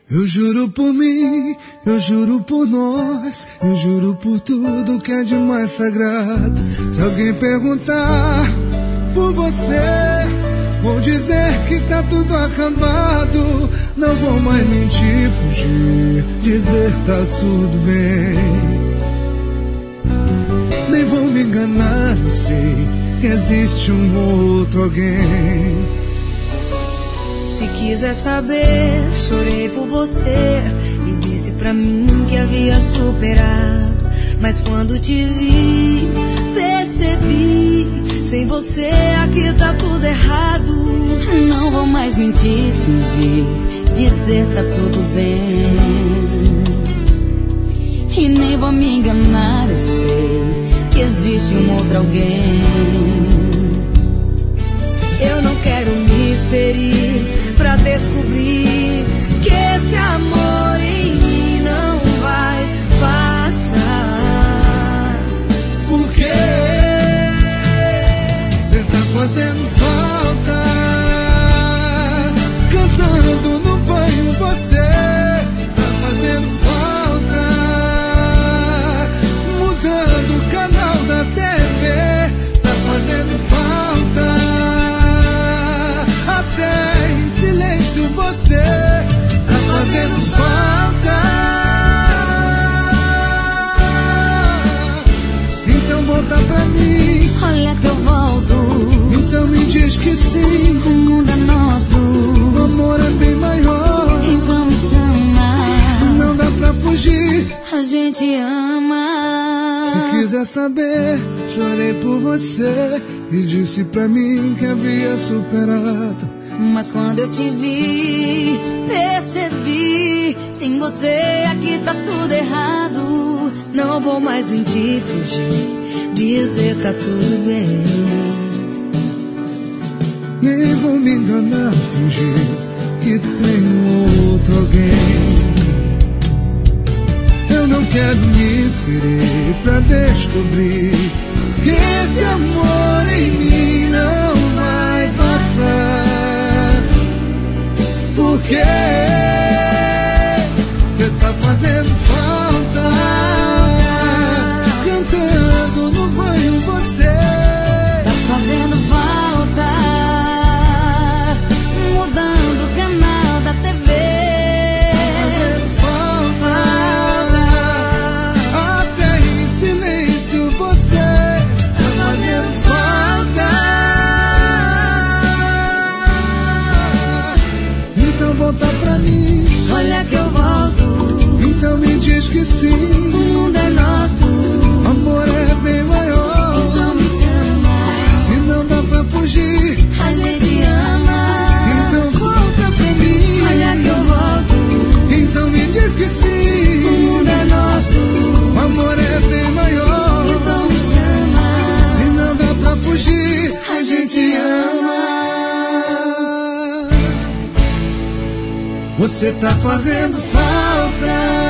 Eu juro por mim, eu juro por nós, eu juro por tudo que é de mais sagrado. Se alguém perguntar por você, vou dizer que tá tudo acabado. Não vou mais mentir, fugir, dizer tá tudo bem. Nem vou me enganar, eu sei que existe um outro alguém. Se quiser saber, chorei por você e disse pra mim que havia superado. Mas quando te vi, percebi, sem você aqui tá tudo errado. Não vou mais mentir, fingir, dizer tá tudo bem. E nem vou me enganar, eu sei que existe um outro alguém. Eu não quero me ferir pra descobrir que esse amor em mim não vai passar. Porque cê tá fazendo falta, cantando no banho você tá fazendo falta, mudando o canal da TV tá fazendo falta, até você tá fazendo falta. Então volta pra mim. Olha que eu volto. Então me diz que sim. O mundo é nosso. O amor é bem maior. Então me chama. Se não dá pra fugir, a gente ama. Se quiser saber, chorei por você e disse pra mim que havia superado. Mas quando eu te vi, percebi, sem você aqui tá tudo errado. Não vou mais mentir, fugir, dizer tá tudo bem. Nem vou me enganar, fingir que tem outro alguém. Eu não quero me ferir pra descobrir que esse amor em mim não vai passar. Porque cê tá fazendo falta, cantando no banho você tá fazendo falta, mudando o canal da TV tá fazendo falta, até em silêncio você tá fazendo falta. Então volta pra mim. Olha que eu volto. Então me diz que sim. O mundo é nosso. O amor é bem maior. Então me chama. Se não dá pra fugir, a gente ama. então volta pra mim. Olha que eu volto. Então me diz que sim. O mundo é nosso. O amor é bem maior. Então me chama. Se não dá pra fugir, a gente ama. Você tá fazendo falta.